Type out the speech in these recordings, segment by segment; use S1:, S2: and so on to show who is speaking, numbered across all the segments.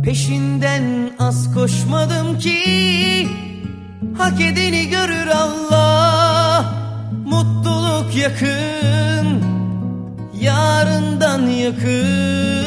S1: Peşinden az koşmadım ki hak edeni görür Allah. Mutluluk yakın, yarından yakın.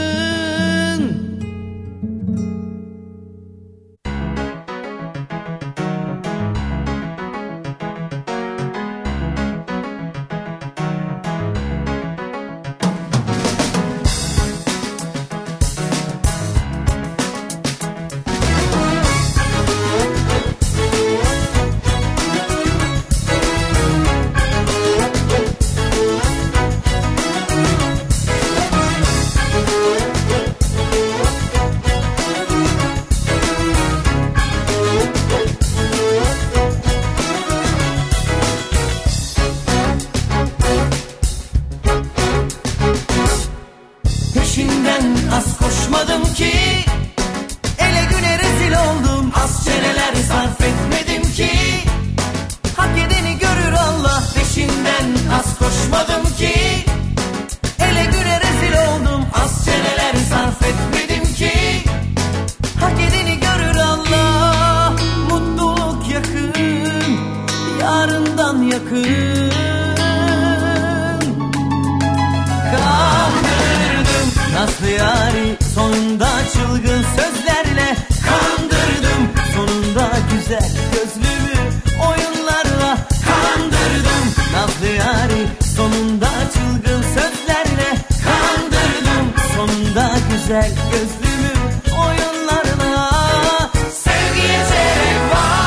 S1: Peşinden az koşmadım ki ele güne rezil oldum. Az çeneler sarf etmedim ki hak edeni görür Allah. Peşinden az koşmadım ki ele güne rezil oldum. Az çeneler sarf etmedim ki hak edeni görür Allah. Mutluluk yakın, yarından yakın. Nazlı yâri sonunda çılgın sözlerle kandırdım. Sonunda güzel gözlümü oyunlarla kandırdım. Nazlı yâri sonunda çılgın sözlerle kandırdım. Sonunda güzel gözlümü oyunlarla. Sevgiye çeyrek var.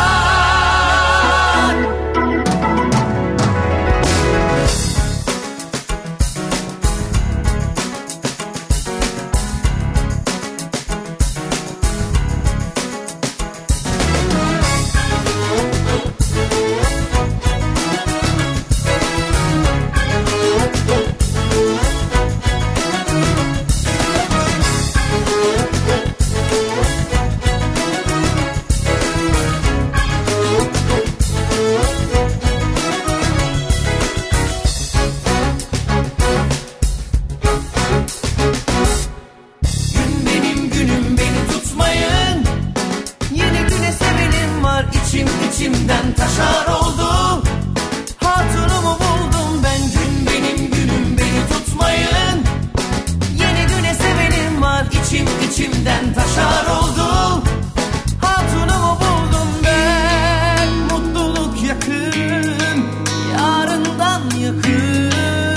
S1: İçimden taşar oldu. Hatunumu buldum ben. Gün benim günüm, beni tutmayın. Yeni güne sevenim var. İçimden taşar oldu. Hatunumu buldum ben. Mutluluk yakın, yarından yakın.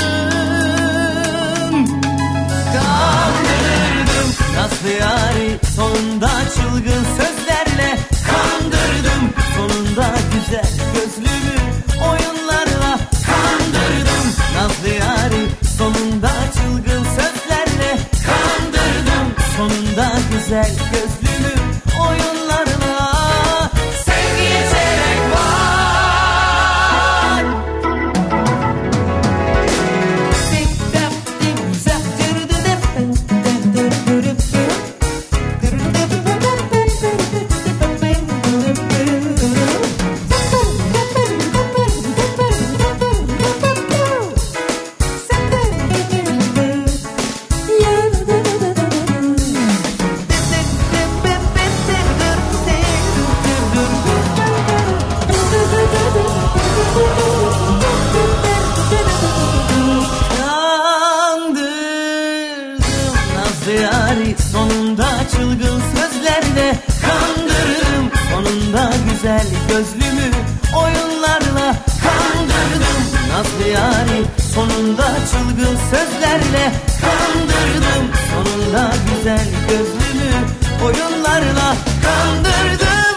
S1: Kandırdım Nazlı yâri sonunda çılgın sözlerle kandırdım. Sonunda güzel gözlümü oyunlarla kandırdım. Nazlı yâri sonunda çılgın sözlerle kandırdım. Sonunda güzel gözlümü oyunlarla. Sevgiye çeyrek var. Yâri sonunda çılgın sözlerle kandırdım. Sonunda güzel gözlümü oyunlarla kandırdım. Nazlı yâri sonunda çılgın sözlerle kandırdım. Sonunda güzel gözlümü oyunlarla kandırdım.